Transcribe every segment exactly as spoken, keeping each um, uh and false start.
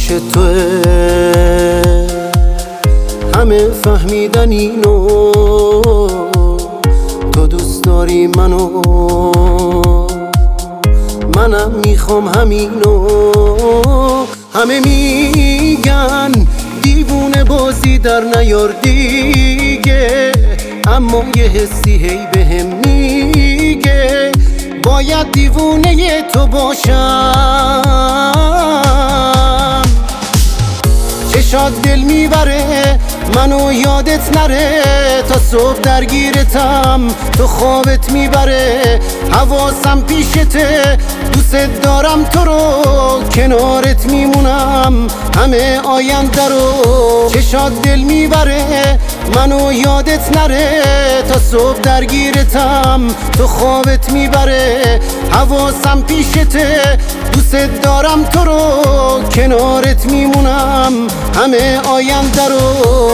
پیش توه، همه فهمیدن اینو، تو دوست داری منو، منم میخوام همینو. همه میگن دیوونه بازی در نیار دیگه، اما یه حسی هی بهم میگه باید دیوونه تو باشم. چشات دل میبره منو یادت نره، تا صبح درگیرتم تو خوابت میبره. حواسم پیشته دوست دارم تو رو، کنارت میمونم همه آینده رو. چشات دل میبره منو یادت نره، تا صبح درگیرتم تو خوابت میبره. حواسم پیشته دوست دارم تو رو، کنارت میمونم همه آینده رو.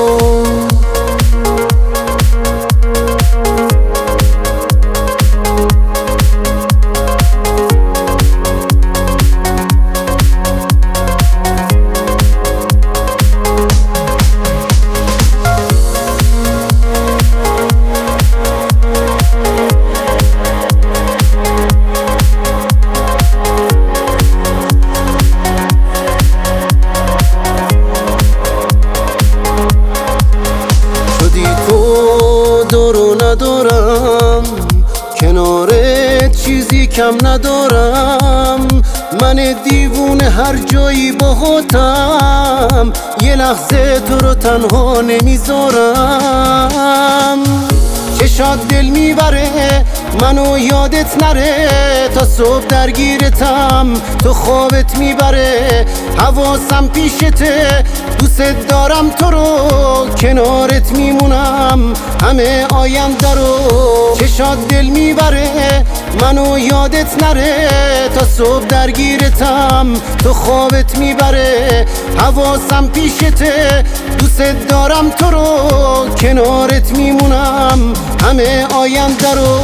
دارو ندارم کنارت، چیزی کم ندارم. من دیوونه هر جایی باهاتم، یه لحظه تو رو تنها نمیذارم. چشات دل میبره منو یادت نره، تا صبح درگیرتم تو خوابت میبره. حواسم پیشته دوست دارم تو رو، کنارت میمونم همه آینده رو. چشات دل میبره منو یادت نره، تا صبح درگیرتم تو خوابت میبره. حواسم پیشته دوست دارم تو رو، کنارت میمونم همه آینده رو.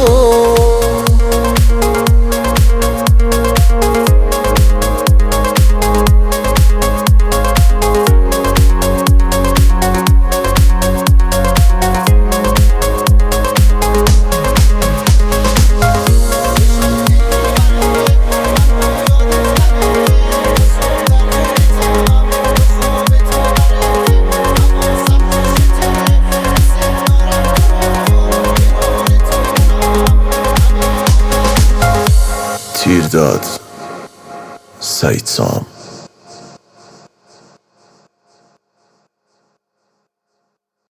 تیرداد سعید سام.